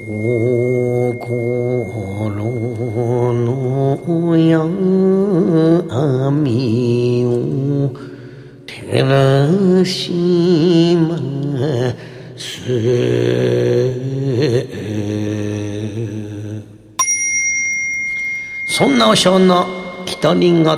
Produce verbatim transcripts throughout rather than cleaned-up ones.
心の闇を照らしますそんなお尚の独り言。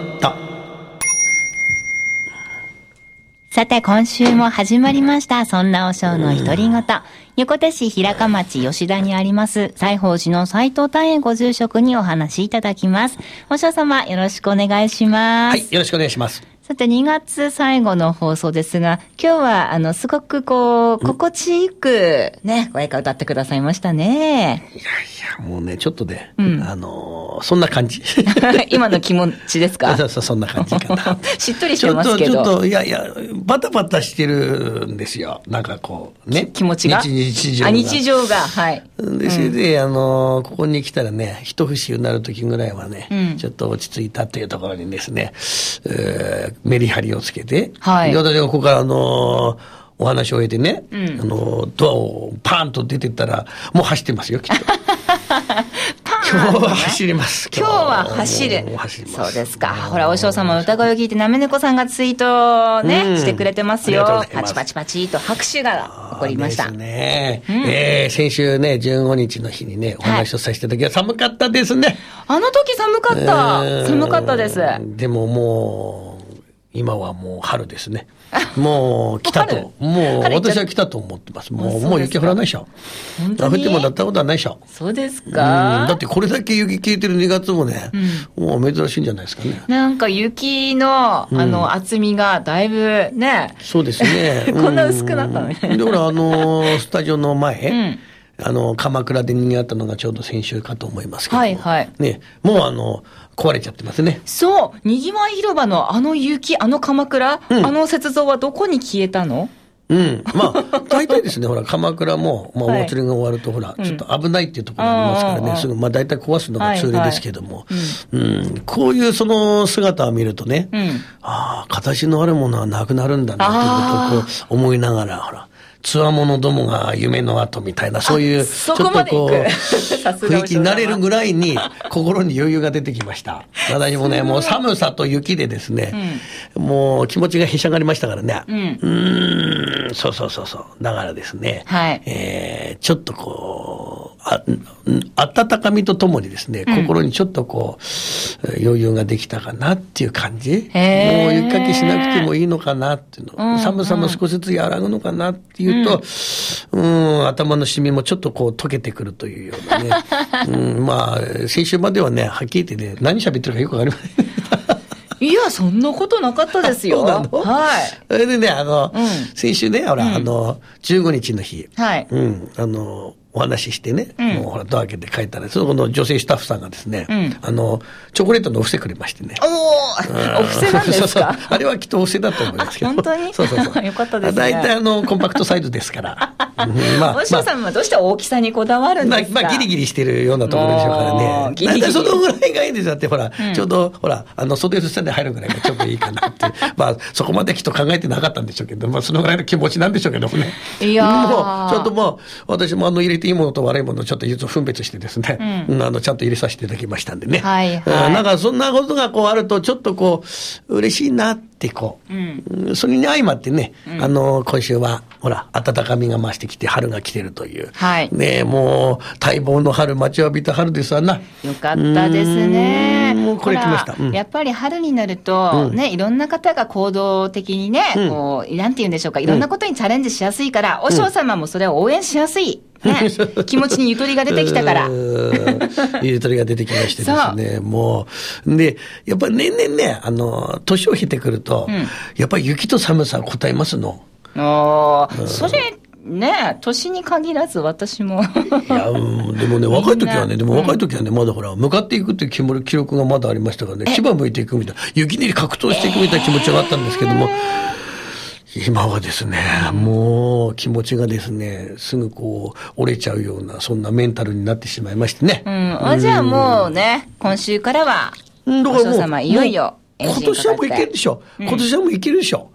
さて今週も始まりましたそんなお尚の独り言。横手市平鹿町吉田にあります西宝寺の斉藤丹円ご住職にお話しいただきます。お尚様よろしくお願いします。 はい、よろしくお願いします。 さてにがつ最後の放送ですが、今日はあのすごくこう心地よくね、ご演歌歌ってくださいましたね。 いやいやもうねちょっとね、 うん、 あのー、そんな感じ今の気持ちですか？ そうそうそんな感じかなしっとりしてますけどちょっとちょっといやいやバタバタしてるんですよ。なんかこうね気持ちが日, 日常があ日常がはいでそれで、うん、あのー、ここに来たらね一節になる時ぐらいはね、うん、ちょっと落ち着いたというところにですね、えー、メリハリをつけて、はい、で私がここからあのーお話を終えてね、うん、あのドアをパーンと出てったらもう走ってますよきっと今日は走ります。 今日は走る。 走ります。 そうですか。ほらお尚様の歌声を聞いてなめ猫さんがツイートね、うん、してくれてますよ。パチパチパチと拍手が起こりました。 ですね。うん、えー、先週ねじゅうごにちの日にねお話をさせていただきは寒かったですね。 あの時寒かった。えー、寒かったです。 でももう今はもう春ですね。もう来たと。もう私は来たと思ってます。もう、もう雪降らないでしょ。 本当に降ってもだったことはないでしょ。 そうですか。 だってこれだけ雪消えてるにがつもね、うん、もう珍しいんじゃないですかね。 なんか雪の、あの、厚みがだいぶね。 そうですね。 こんな薄くなったのね。 で、ほら、あの、スタジオの前、うんあの、鎌倉で賑わったのがちょうど先週かと思いますけど。 はいはい。 ね、もうあの、壊れちゃってますね。 そう、にぎわい広場のあの雪、あの鎌倉、うん、あの雪像はどこに消えたの？ うん。まあ、大体ですね、ほら、鎌倉も、まあ、お祭りが終わると、ほら、ちょっと危ないっていうところがありますからね、うん、すぐ、まあ、大体壊すのが通例ですけども、はいはい、うん、こういうその姿を見るとね、うん、ああ、形のあるものはなくなるんだな、ということをこう思いながら、ほら、つわものどもが夢の後みたいな、そういう、ちょっとこう、雰囲気になれるぐらいに、心に余裕が出てきました。私もね、もう寒さと雪でですね、うん、もう気持ちがへしゃがりましたからね。うん、うーん、そうそうそうそう。だからですね、はい、えー、ちょっとこう、あ、温かみとともにですね、うん、心にちょっとこう、余裕ができたかなっていう感じ。もう雪かきしなくてもいいのかなっていうの。うんうん、寒さも少しずつ和らぐのかなっていうと、うん、うん、頭のシミもちょっとこう溶けてくるというようなね。うん、まあ、先週まではね、はっきり言ってね、何喋ってるかよくわかりません。 いや、そんなことなかったですよ。 そうなの？ はい。 それでね、あの、うん、先週ね、ほら、うん、あの、じゅうごにちの日。 はい。 うん、あの、お話ししてね、うん、もうほら、ドア開けて帰ったら、その女性スタッフさんがですね、うん、あの、チョコレートのお布施くれましてね。 おー、うん、お布施なんですか？そうそう。 あれはきっとお布施だと思いますけど。 本当に？ そうそうそう。 よかったですね。 大体あの、コンパクトサイズですから。 まあ、お尚さんはどうして大きさにこだわるんですか？ まあ、まあ、ギリギリしてるようなところでしょうからね。ギリギリ。そのぐらいがいいんですよ。だってほら、うん、ちょうど、ほら、あの、袖下で入るぐらいがちょっといいかなって。まあ、そこまできっと考えてなかったんでしょうけど、まあ、そのぐらいの気持ちなんでしょうけどもね。 いやー。 もう、ちょっともう、私もあの、入れていいものと悪いものをちょっと分別してですね、うん、あの、ちゃんと入れさせていただきましたんでね。はいはい。なんか、そんなことがこうあると、ちょっとこう、嬉しいなってこう、うん、それに相まってね、うん、あの、今週は、ほら、暖かみが増してきて、春が来てるという。はい。ねもう、待望の春、待ちわびた春ですわな。 よかったですね。 もうこれ来ました。 うん、やっぱり春になると、うん、ね、いろんな方が行動的にね、うん、こう、なんて言うんでしょうか、いろんなことにチャレンジしやすいから、うん、お尚様もそれを応援しやすい。ね、気持ちにゆとりが出てきたから。 ゆとりが出てきましてですね、もう。で、やっぱり年々ね、あの、年を経てくると、うん、やっぱり雪と寒さ答えますの。 ああ、うん、それ、ね、年に限らず私も。いや、うん、でもね、若い時はね、でも若い時はね、まだほら、向かっていくっていう記録がまだありましたからね、牙向いていくみたいな、雪に格闘していくみたいな気持ちがあったんですけども、今はですね、もう気持ちがですね、すぐこう折れちゃうような、そんなメンタルになってしまいましてね。 うん。あ、じゃあもうね、今週からは、お尚様いよいよ、 今年はもういけるでしょ。今年はもういけるでしょ。うん、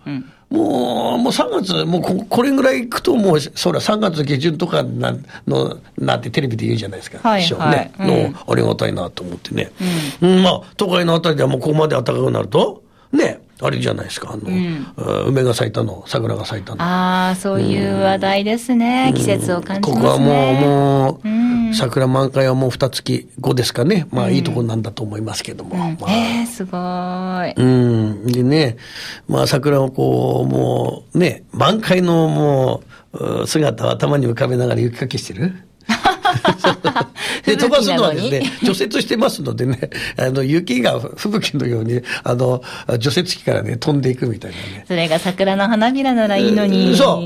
もう、もうさんがつ、もうこ、これぐらい行くと、もう、そらさんがつ下旬とかなの、なんてテレビで言うじゃないですか。 はいはいね、 うん、 のありがたいなと思ってね。うん、まあ、都会のあたりではもうここまで暖かくなると、ね、あれじゃないですか、あの、うん、梅が咲いたの、桜が咲いたの。 ああ、そういう話題ですね。うん、季節を感じますね。 ここはもう、もう、うん、桜満開はもう二月後ですかね。まあ、いいところなんだと思いますけども。うんまあ、えー、すごい。 うん。でね、まあ、桜をこう、もう、ね、満開のもう、姿を頭に浮かべながら雪かきしてる。で、飛ばすのはですね、除雪してますのでね、あの、雪が吹雪のように、あの、除雪機からね、飛んでいくみたいなね。 それが桜の花びらならいいのに。 そう。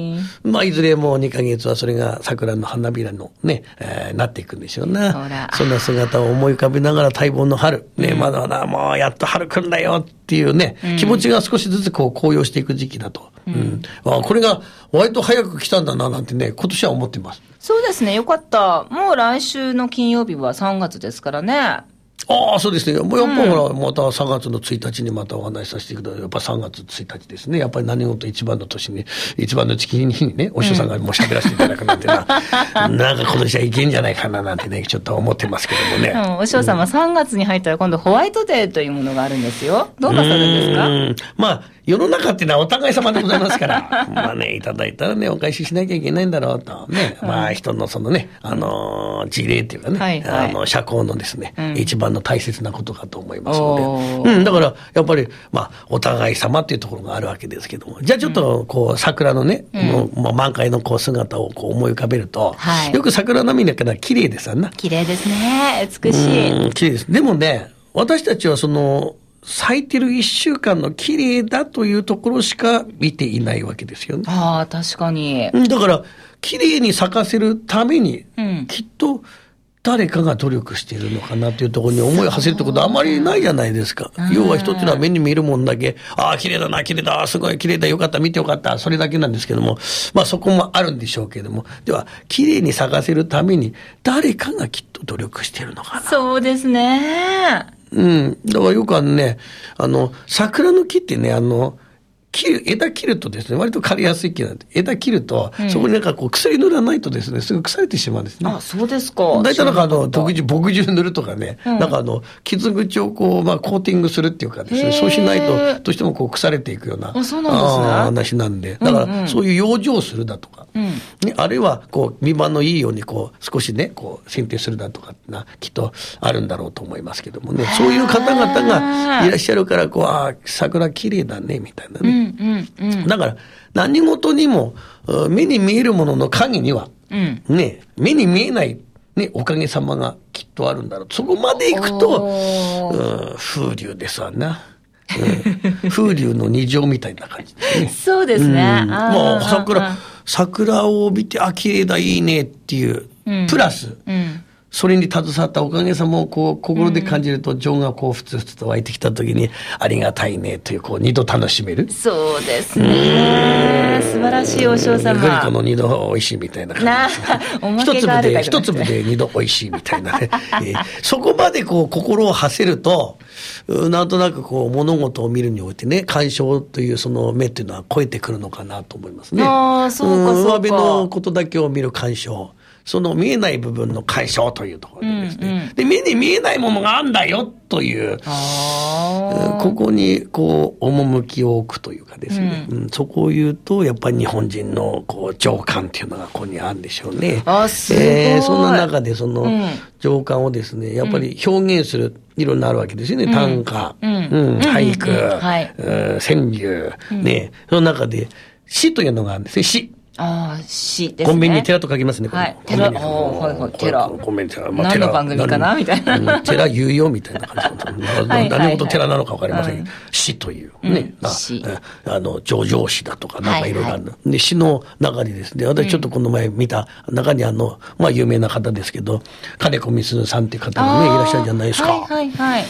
まあ、いずれもうにかげつはそれが桜の花びらのね、えー、なっていくんでしょうな。ほら。そんな姿を思い浮かべながら待望の春。ね、うん、まだまだもうやっと春来るんだよっていうね、うん、気持ちが少しずつこう高揚していく時期だと。うん。うん、あ、これが割と早く来たんだななんてね、今年は思ってます。 そうですね。よかった。もう来週の金曜日はさんがつですからね。 ああ、そうですね。もうやっぱほら、またさんがつのついたちにまたお話しさせてください。やっぱさんがつついたちですね。やっぱり何事一番の年に、一番の月にね、お師匠さんがもう喋らせていただくなんてな、うん、なんか今年はいけんじゃないかななんてね、ちょっと思ってますけどもね。 うん、お師匠様、うん、さんがつに入ったら今度ホワイトデーというものがあるんですよ。どうなさるんですか？うん、 まあ、世の中っていうのはお互い様でございますから、まあね、いただいたらね、お返ししなきゃいけないんだろうと。ね、まあ人のそのね、あのー、事例っていうかね、はいはい、あの、社交のですね、うん、一番の大切なことかと思いますので。うん、だから、やっぱり、まあ、お互い様っていうところがあるわけですけども。じゃあちょっと、こう、桜のね、うん、もう、まあ、満開のこう、姿をこう思い浮かべると、はい、よく桜並みだから綺麗ですよな。 綺麗ですね。美しい。 うん、綺麗です。でもね、私たちはその、咲いてる一週間の綺麗だというところしか見ていないわけですよね。 ああ、確かに。 だから、綺麗に咲かせるために、うん、きっと、誰かが努力しているのかなというところに思いを馳せるってことはあまりないじゃないですか。要は一つのは目に見えるもんだけ、ああ、綺麗だな、綺麗だ、すごい綺麗だ、よかった、見てよかった、それだけなんですけども、まあそこもあるんでしょうけども、では、綺麗に咲かせるために、誰かがきっと努力しているのかな。 そうですね。 うん。だからよくあのね、あの、桜の木ってね、あの、切る、枝切るとですね、割と枯れやすい木なんで、枝切ると、うん、そこになんかこう薬塗らないとですね、すぐ腐れてしまうんですね。 あ、そうですか。 大体なんかあの、牧汁、牧汁塗るとかね、うん、なんかあの、傷口をこう、まあ、コーティングするっていうかですね、そうしないと、どうしてもこう腐れていくような、 あ、そうなんですね。 話なんで、だから、そういう養生するだとか、うんうんね、あるいは、こう、見栄のいいように、こう、少しね、こう、剪定するだとかな、きっとあるんだろうと思いますけどもね、そういう方々がいらっしゃるから、こう、ああ、桜綺麗だね、みたいなね。うんうんうん、だから、何事にも、目に見えるものの陰には、うん、ね、目に見えない、ね、おかげさまがきっとあるんだろう。そこまで行くと、うん、風流ですわな。うん、風流の二乗みたいな感じですね。 そうですね。うん、 もう桜、桜を帯びて、あ、綺麗だ、いいねっていう、うん、プラス、うんそれに携わったおかげさまをこう心で感じると情がこうふつふつと湧いてきたときにありがたいねというこう二度楽しめる。 そうですね。素晴らしいお嬢様。 グリコの二度美味しいみたいな感じですね。一粒で一粒で二度美味しいみたいなね。えー、そこまでこう心を馳せるとなんとなくこう物事を見るにおいてね鑑賞というその目っていうのは超えてくるのかなと思いますね。 ああそうかそうか。 上辺のことだけを見る鑑賞。その見えない部分の解消というところでですね、うんうん、で目に見えないものがあんだよというここにこう趣を置くというかですね、うんうん、そこを言うとやっぱり日本人のこう情感っていうのがここにあるんでしょうね。 あすごい、 えー、そんな中でその情感をですねやっぱり表現するいろんなあるわけですよね、うん、短歌、うんうん、俳句、うんうんはい、川柳、うん、ねその中で詩というのがあるんですね。詩ああ、詩ですね。 コンビニに寺と書きますね。 はい。寺、はいはい、寺。 コンビニ寺。まあ、 何の番組かなみたいな。 寺有用みたいな感じ。何事寺なのか分かりませんけど、詩というね。詩。あの、上場詩だとか、なんかいろいろある。で、詩の中にですね、私ちょっとこの前見た中にあの、まあ有名な方ですけど、金子みすずさんっていう方がね、いらっしゃるじゃないですか。 はいはいはい。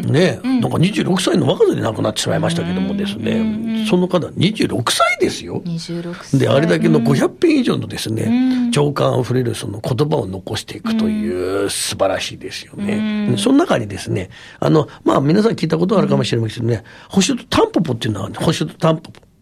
ね、なんかにじゅうろくさいの若さで亡くなってしまいましたけどもですね、その方にじゅうろくさいですよ。 にじゅうろくさい。 で、あれだけのごひゃくぺん以上のですね、情感あふれるその言葉を残していくという素晴らしいですよね。その中にですね、あの、まあ皆さん聞いたことがあるかもしれませんけどね、星とタンポポっていうのは、星とタンポポ。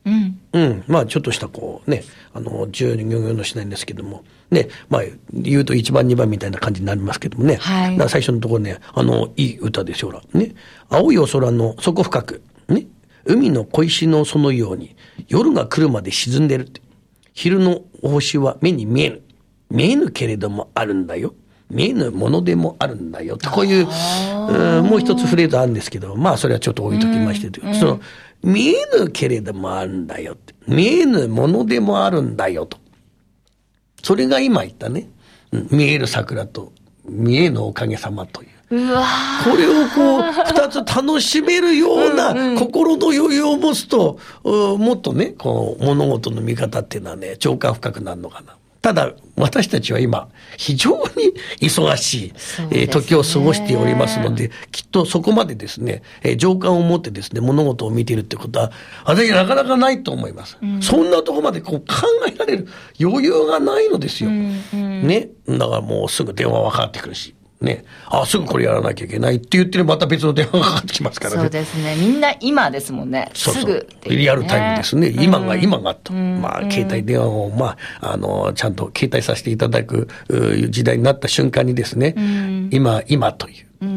うん。 うん。まあ、ちょっとしたこうね、あの、じゅうに行のしないんですけども、ね、まあ、言うといちばんにばんみたいな感じになりますけどもね。 はい。 だから最初のところね、あの、いい歌ですよ、ほら。ね。青いお空の底深く、ね。海の小石のそのように、夜が来るまで沈んでるって。昼のお星は目に見えぬ。見えぬけれどもあるんだよ。見えぬものでもあるんだよ。こういう、うもう一つフレーズあるんですけど、まあそれはちょっと置いときまして、うん、その、見えぬけれどもあるんだよって。見えぬものでもあるんだよと。それが今言ったね、うん、見える桜と見えぬおかげさまという。 うわこれをこう、二つ楽しめるような心の余裕を持つと、うん、もっとね、こう、物事の見方っていうのはね、情感深くなるのかな。ただ、私たちは今、非常に忙しい、えー、時を過ごしておりますので、きっとそこまでですね、えー、情感を持ってですね、物事を見ているってことは、私なかなかないと思います。うん、そんなとこまでこう考えられる余裕がないのですよ。うんうん、ね。だからもうすぐ電話はかかってくるし。ね。あ、すぐこれやらなきゃいけないって言ってるまた別の電話がかかってきますからね。 そうですね。みんな今ですもんね。そうそうすぐっていう、ね。 リアルタイムですね。今が今がと。うん、まあ、携帯電話を、まあ、あの、ちゃんと携帯させていただく時代になった瞬間にですね、うん、今、今という、うんうん、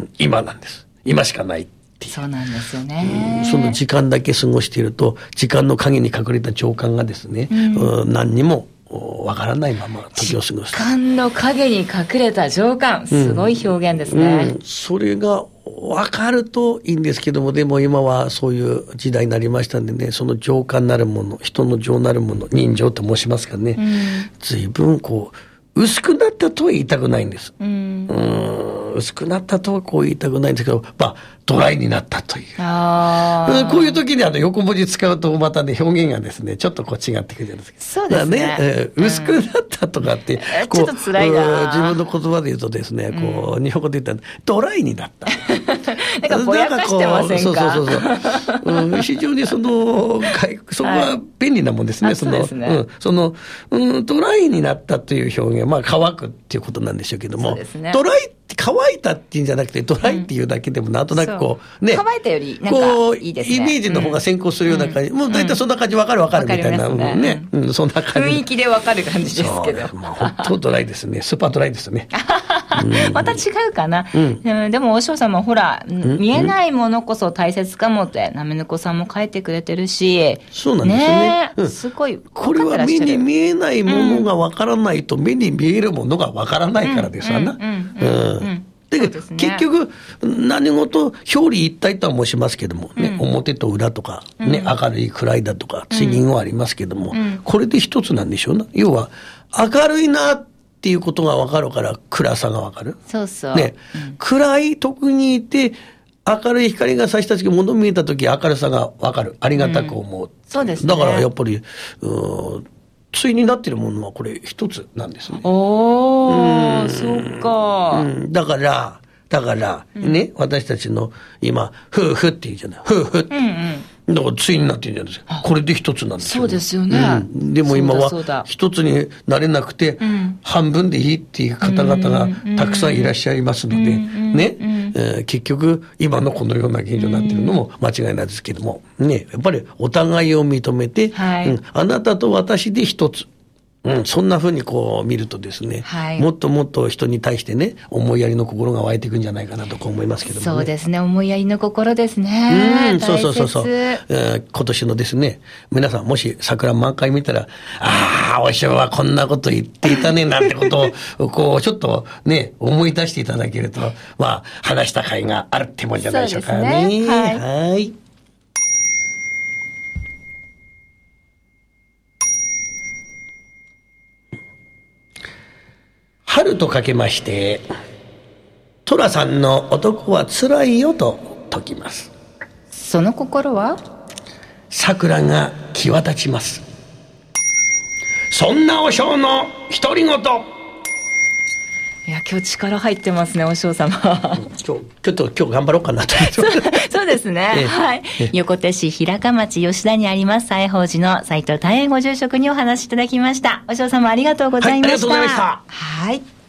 今なんです。今しかないっていう。 そうなんですよね、 うん。その時間だけ過ごしていると、時間の陰に隠れた情感がですね、うん、何にもわからないまま時を過ごす。 時間の影に隠れた情感。すごい表現ですね。 うんうん、それがわかるといいんですけども、でも今はそういう時代になりましたんでね、その情感なるもの、人の情なるもの、人情と申しますからね、うん、随分こう、薄くなったとは言いたくないんです。うん、うん薄くなったとはこう言いたくないんですけど、まあ、ドライになったという。あこういう時にあの横文字使うとまたね、表現がですね、ちょっとこう違ってくるじゃないですか。 そうですね。 ね、えー、薄くなったとかって、 うん、こうちょっと辛いな。 自分の言葉で言うとですね、こう、うん、日本語で言ったら、ドライになった。 なんかぼやかしてませんか？ そうそうそうそう、うん。非常にその、そこは便利なもんですね。はい、その、そうですね。うん、その、うん、ドライになったという表現、まあ乾くっていうことなんでしょうけども、 そうですね。 ドライ乾いたっていうんじゃなくて、ドライっていうだけでもなんとなくこう、ね。 乾いたより、なんかいいですね。 イメージの方が先行するような感じ。うん、もう大体そんな感じ分かる分かるみたいな。ね。ねうん、そんな感じ。 雰囲気で分かる感じですけど。 まあ本当ドライですね。スーパードライですね。 うん、また違うかな。うん、でも、お嬢様、ほら、うん、見えないものこそ大切かもって、なめぬこさんも書いてくれてるし。 そうなんですよね。 ねうん、すごい。 これは目に見えないものが分からないと、目に見えるものが分からないからですわな。だけど、結局、何事、表裏一体とは申しますけども、ね、うん、表と裏とか、ね、うん、明るい暗いだとか、次元はありますけども、うん、これで一つなんでしょうな。要は、明るいなっていうことが分かるから、暗さが分かる。 そうそう。 ね、うん、暗い特にいて、明るい光が差した時、物見えた時、明るさが分かる。ありがたく思う。 そうですね。 だからやっぱり、うん対になっているものはこれ一つなんですね。 おー、そうか、 うん。だから、だから、うん、ね、私たちの今、夫婦って言うじゃない。夫婦って。うんうん、だから対になってるじゃないですか。これで一つなんですよ、 ね。そうですよね。 うん、でも今は一つになれなくて、半分でいいっていう方々がたくさんいらっしゃいますので、ね、えー、結局今のこのような現状になっているのも間違いないですけども、ね、やっぱりお互いを認めて、はい、うん、あなたと私で一つ。うん、そんな風にこう見るとですね、はい、もっともっと人に対してね、思いやりの心が湧いていくんじゃないかなとこう思いますけどもね。 そうですね、思いやりの心ですね。 うん、そうそうそうそう、えー。今年のですね、皆さんもし桜満開見たら、ああ、お師匠はこんなこと言っていたね、なんてことを、こう、ちょっとね、思い出していただけると、まあ、話した甲斐があるってもんじゃないでしょうかね。 そうですね。はい。 はい。春とかけまして、寅さんの男はつらいよと説きます。 その心は？ 桜が際立ちます。そんなお尚の独り言。 いや、今日力入ってますね、お尚様。 今日、ちょっと今日頑張ろうかなと思って。 そうですね。ええ、はい。横手市平鹿町吉田にあります西宝寺の斉藤大円ご住職にお話しいただきました。お尚様ありがとうございました。 はい、ありがとうございました。 はい。